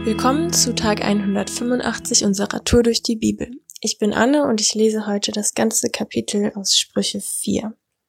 Willkommen zu Tag 185 unserer Tour durch die Bibel. Ich bin Anne und ich lese heute das ganze Kapitel aus Sprüche 4.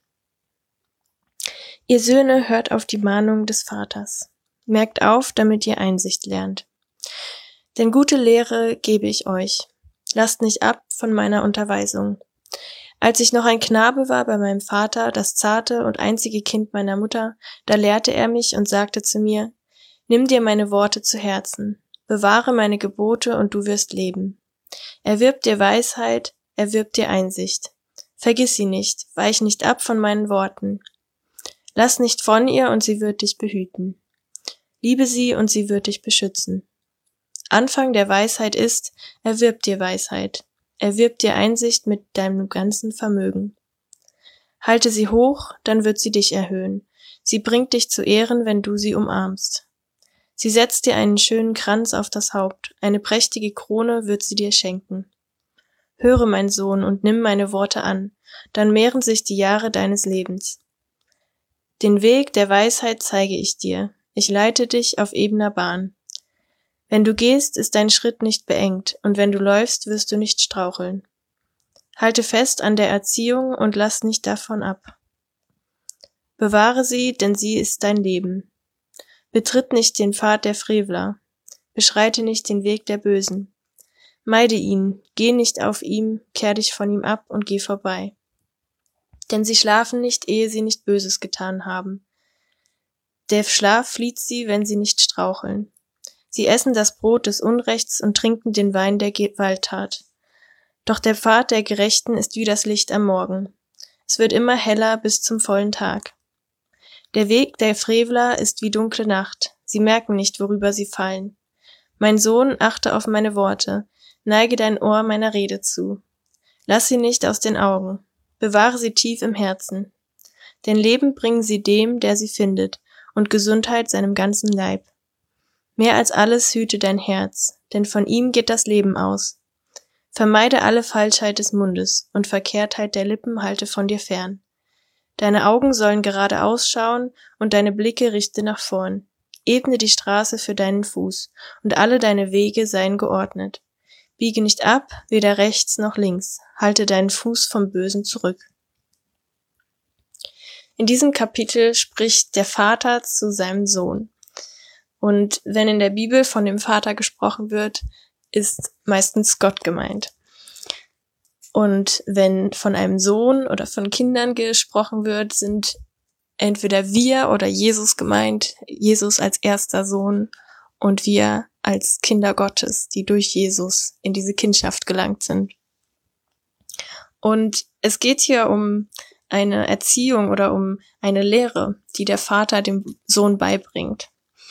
Ihr Söhne, hört auf die Mahnung des Vaters. Merkt auf, damit ihr Einsicht lernt. Denn gute Lehre gebe ich euch. Lasst nicht ab von meiner Unterweisung. Als ich noch ein Knabe war bei meinem Vater, das zarte und einzige Kind meiner Mutter, da lehrte er mich und sagte zu mir: Nimm dir meine Worte zu Herzen. Bewahre meine Gebote und du wirst leben. Erwirb dir Weisheit, erwirb dir Einsicht. Vergiss sie nicht, weich nicht ab von meinen Worten. Lass nicht von ihr und sie wird dich behüten. Liebe sie und sie wird dich beschützen. Anfang der Weisheit ist, erwirb dir Weisheit. Erwirb dir Einsicht mit deinem ganzen Vermögen. Halte sie hoch, dann wird sie dich erhöhen. Sie bringt dich zu Ehren, wenn du sie umarmst. Sie setzt dir einen schönen Kranz auf das Haupt, eine prächtige Krone wird sie dir schenken. Höre, mein Sohn, und nimm meine Worte an, dann mehren sich die Jahre deines Lebens. Den Weg der Weisheit zeige ich dir, ich leite dich auf ebener Bahn. Wenn du gehst, ist dein Schritt nicht beengt, und wenn du läufst, wirst du nicht straucheln. Halte fest an der Erziehung und lass nicht davon ab. Bewahre sie, denn sie ist dein Leben. Betritt nicht den Pfad der Frevler, beschreite nicht den Weg der Bösen. Meide ihn, geh nicht auf ihm, kehr dich von ihm ab und geh vorbei. Denn sie schlafen nicht, ehe sie nicht Böses getan haben. Der Schlaf flieht sie, wenn sie nicht straucheln. Sie essen das Brot des Unrechts und trinken den Wein der Gewalttat. Doch der Pfad der Gerechten ist wie das Licht am Morgen. Es wird immer heller bis zum vollen Tag. Der Weg der Frevler ist wie dunkle Nacht. Sie merken nicht, worüber sie fallen. Mein Sohn, achte auf meine Worte. Neige dein Ohr meiner Rede zu. Lass sie nicht aus den Augen. Bewahre sie tief im Herzen. Denn Leben bringen sie dem, der sie findet, und Gesundheit seinem ganzen Leib. Mehr als alles hüte dein Herz, denn von ihm geht das Leben aus. Vermeide alle Falschheit des Mundes, und Verkehrtheit der Lippen halte von dir fern. Deine Augen sollen geradeaus schauen und deine Blicke richte nach vorn. Ebne die Straße für deinen Fuß und alle deine Wege seien geordnet. Biege nicht ab, weder rechts noch links. Halte deinen Fuß vom Bösen zurück. In diesem Kapitel spricht der Vater zu seinem Sohn. Und wenn in der Bibel von dem Vater gesprochen wird, ist meistens Gott gemeint. Und wenn von einem Sohn oder von Kindern gesprochen wird, sind entweder wir oder Jesus gemeint, Jesus als erster Sohn und wir als Kinder Gottes, die durch Jesus in diese Kindschaft gelangt sind. Und es geht hier um eine Erziehung oder um eine Lehre, die der Vater dem Sohn beibringt.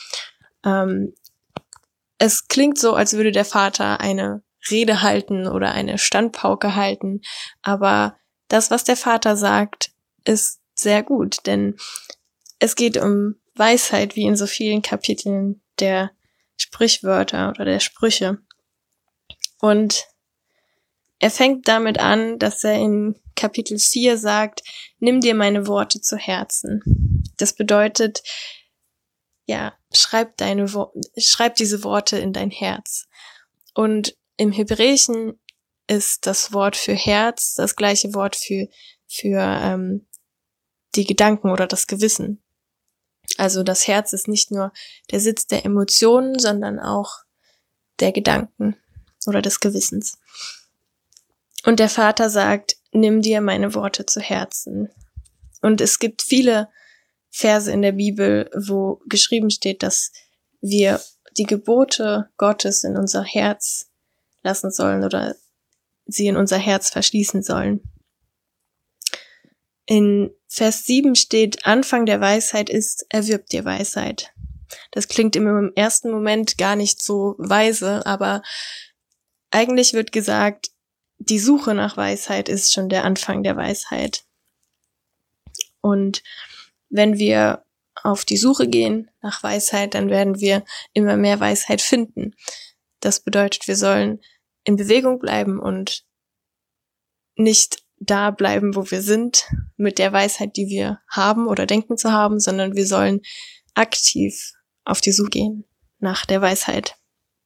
Es klingt so, als würde der Vater eine Rede halten oder eine Standpauke halten, aber das, was der Vater sagt, ist sehr gut, denn es geht um Weisheit, wie in so vielen Kapiteln der Sprichwörter oder der Sprüche. Und er fängt damit an, dass er in Kapitel 4 sagt, nimm dir meine Worte zu Herzen. Das bedeutet, ja, schreib diese Worte in dein Herz. Und im Hebräischen ist das Wort für Herz das gleiche Wort für die Gedanken oder das Gewissen. Also das Herz ist nicht nur der Sitz der Emotionen, sondern auch der Gedanken oder des Gewissens. Und der Vater sagt, nimm dir meine Worte zu Herzen. Und es gibt viele Verse in der Bibel, wo geschrieben steht, dass wir die Gebote Gottes in unser Herz lassen sollen oder sie in unser Herz verschließen sollen. In Vers 7 steht, Anfang der Weisheit ist, erwirb dir Weisheit. Das klingt im ersten Moment gar nicht so weise, aber eigentlich wird gesagt, die Suche nach Weisheit ist schon der Anfang der Weisheit. Und wenn wir auf die Suche gehen nach Weisheit, dann werden wir immer mehr Weisheit finden. Das bedeutet, wir sollen in Bewegung bleiben und nicht da bleiben, wo wir sind, mit der Weisheit, die wir haben oder denken zu haben, sondern wir sollen aktiv auf die Suche gehen nach der Weisheit.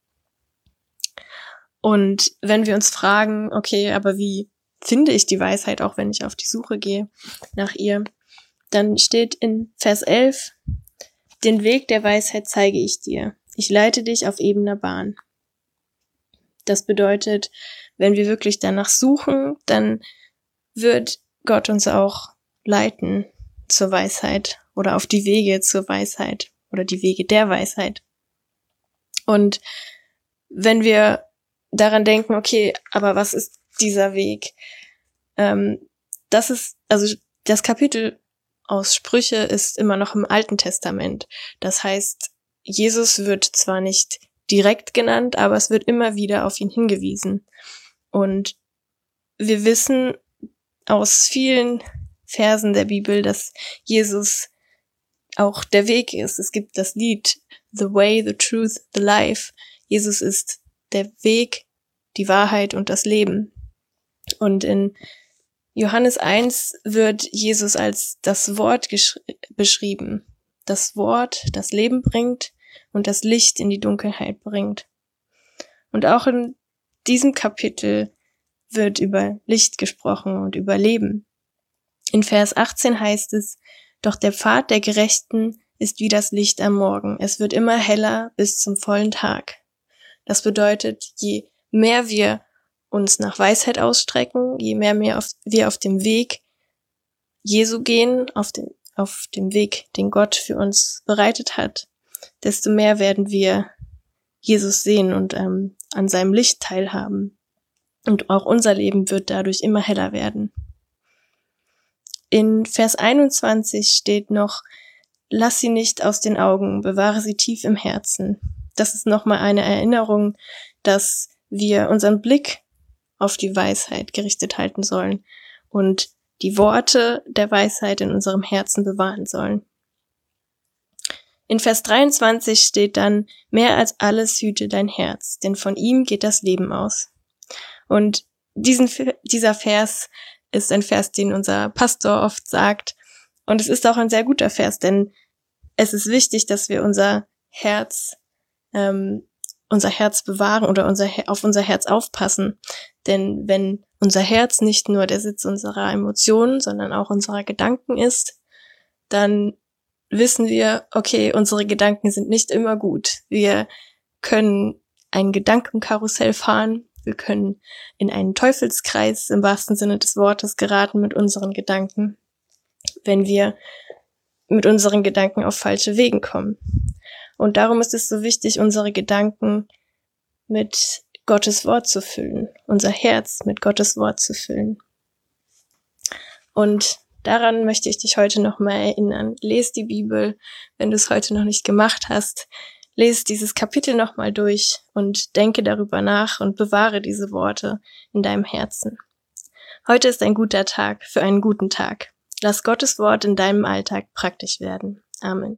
Und wenn wir uns fragen, okay, aber wie finde ich die Weisheit, auch wenn ich auf die Suche gehe nach ihr, dann steht in Vers 11, den Weg der Weisheit zeige ich dir. Ich leite dich auf ebener Bahn. Das bedeutet, wenn wir wirklich danach suchen, dann wird Gott uns auch leiten zur Weisheit oder auf die Wege zur Weisheit oder die Wege der Weisheit. Und wenn wir daran denken, okay, aber was ist dieser Weg? Das Kapitel aus Sprüche ist immer noch im Alten Testament. Das heißt, Jesus wird zwar nicht direkt genannt, aber es wird immer wieder auf ihn hingewiesen. Und wir wissen aus vielen Versen der Bibel, dass Jesus auch der Weg ist. Es gibt das Lied The Way, the Truth, the Life. Jesus ist der Weg, die Wahrheit und das Leben. Und in Johannes 1 wird Jesus als das Wort beschrieben. Das Wort, das Leben bringt und das Licht in die Dunkelheit bringt. Und auch in diesem Kapitel wird über Licht gesprochen und über Leben. In Vers 18 heißt es, doch der Pfad der Gerechten ist wie das Licht am Morgen. Es wird immer heller bis zum vollen Tag. Das bedeutet, je mehr wir uns nach Weisheit ausstrecken, je mehr wir auf dem Weg Jesu gehen, auf dem Weg, den Gott für uns bereitet hat, desto mehr werden wir Jesus sehen und an seinem Licht teilhaben. Und auch unser Leben wird dadurch immer heller werden. In Vers 21 steht noch, lass sie nicht aus den Augen, bewahre sie tief im Herzen. Das ist nochmal eine Erinnerung, dass wir unseren Blick auf die Weisheit gerichtet halten sollen und die Worte der Weisheit in unserem Herzen bewahren sollen. In Vers 23 steht dann, mehr als alles hüte dein Herz, denn von ihm geht das Leben aus. Und dieser Vers ist ein Vers, den unser Pastor oft sagt. Und es ist auch ein sehr guter Vers, denn es ist wichtig, dass wir unser Herz bewahren oder auf unser Herz aufpassen. Denn wenn unser Herz nicht nur der Sitz unserer Emotionen, sondern auch unserer Gedanken ist, dann wissen wir, okay, unsere Gedanken sind nicht immer gut. Wir können ein Gedankenkarussell fahren, wir können in einen Teufelskreis im wahrsten Sinne des Wortes geraten mit unseren Gedanken, wenn wir mit unseren Gedanken auf falsche Wegen kommen. Und darum ist es so wichtig, unsere Gedanken mit Gottes Wort zu füllen, unser Herz mit Gottes Wort zu füllen. Und daran möchte ich dich heute nochmal erinnern. Lies die Bibel, wenn du es heute noch nicht gemacht hast. Lies dieses Kapitel nochmal durch und denke darüber nach und bewahre diese Worte in deinem Herzen. Heute ist ein guter Tag für einen guten Tag. Lass Gottes Wort in deinem Alltag praktisch werden. Amen.